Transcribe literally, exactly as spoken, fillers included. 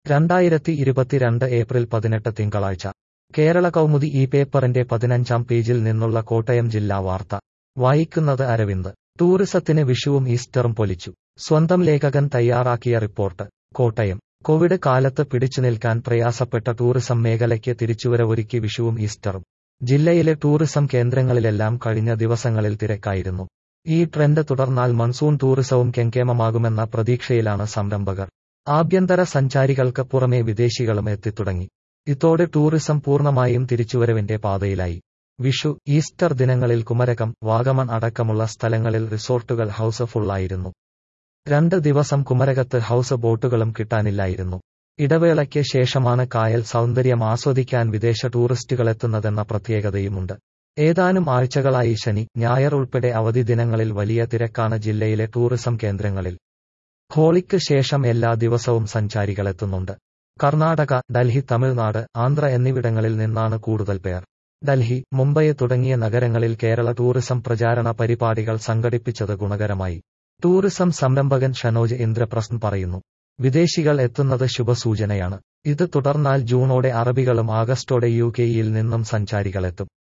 രണ്ടായിരത്തി ഇരുപത്തിരണ്ട് ഏപ്രിൽ പതിനെട്ട് തിങ്കളാഴ്ച കേരള കൗമുദി ഈ പേപ്പറിന്റെ പതിനഞ്ചാം പേജിൽ നിന്നുള്ള കോട്ടയം ജില്ലാ വാർത്ത വായിക്കുന്നത് അരവിന്ദ്. ടൂറിസത്തിന് വിഷുവും ഈസ്റ്ററും പൊലിച്ചു. സ്വന്തം ലേഖകൻ തയ്യാറാക്കിയ റിപ്പോർട്ട്. കോട്ടയം. കോവിഡ് കാലത്ത് പിടിച്ചുനിൽക്കാൻ പ്രയാസപ്പെട്ട ടൂറിസം മേഖലയ്ക്ക് തിരിച്ചുവരവൊരുക്കി വിഷുവും ഈസ്റ്ററും. ജില്ലയിലെ ടൂറിസം കേന്ദ്രങ്ങളിലെല്ലാം കഴിഞ്ഞ ദിവസങ്ങളിൽ തിരക്കായിരുന്നു. ഈ ട്രെൻഡ് തുടർന്നാൽ മൺസൂൺ ടൂറിസവും കെങ്കേമമാകുമെന്ന പ്രതീക്ഷയിലാണ് സംരംഭകർ. ആഭ്യന്തര സഞ്ചാരികൾക്ക് പുറമെ വിദേശികളും എത്തിത്തുടങ്ങി. ഇതോടെ ടൂറിസം പൂർണ്ണമായും തിരിച്ചുവരവിന്റെ പാതയിലായി. വിഷു, ഈസ്റ്റർ ദിനങ്ങളിൽ കുമരകം, വാഗമൺ അടക്കമുള്ള സ്ഥലങ്ങളിൽ റിസോർട്ടുകൾ ഹൗസ് ഫുള്ളായിരുന്നു. രണ്ട് ദിവസം കുമരകത്ത് ഹൗസ് ബോട്ടുകളും കിട്ടാനില്ലായിരുന്നു. ഇടവേളയ്ക്ക് ശേഷമാണ് കായൽ സൗന്ദര്യം ആസ്വദിക്കാൻ വിദേശ ടൂറിസ്റ്റുകളെത്തുന്നതെന്ന പ്രത്യേകതയുമുണ്ട്. ഏതാനും ആഴ്ചകളായി ശനി, ഞായർ ഉൾപ്പെടെ അവധി ദിനങ്ങളിൽ വലിയ തിരക്കാണ് ജില്ലയിലെ ടൂറിസം കേന്ദ്രങ്ങളിൽ. ഹോളിക്ക് ശേഷം എല്ലാ ദിവസവും സഞ്ചാരികളെത്തുന്നുണ്ട്. കർണാടക, ഡൽഹി, തമിഴ്നാട്, ആന്ധ്ര എന്നിവിടങ്ങളിൽ നിന്നാണ് കൂടുതൽ പേർ. ഡൽഹി, മുംബൈ തുടങ്ങിയ നഗരങ്ങളിൽ കേരള ടൂറിസം പ്രചാരണ പരിപാടികൾ സംഘടിപ്പിച്ചത് ഗുണകരമായി. ടൂറിസം സംരംഭകൻ ഷനോജ് ഇന്ദ്രപ്രസൻ പറയുന്നു. വിദേശികൾ എത്തുന്നത് ശുഭസൂചനയാണ്. ഇത് തുടർന്നാൽ ജൂണോടെ അറബികളും ആഗസ്റ്റോടെ യു കെയിൽ നിന്നും സഞ്ചാരികളെത്തും.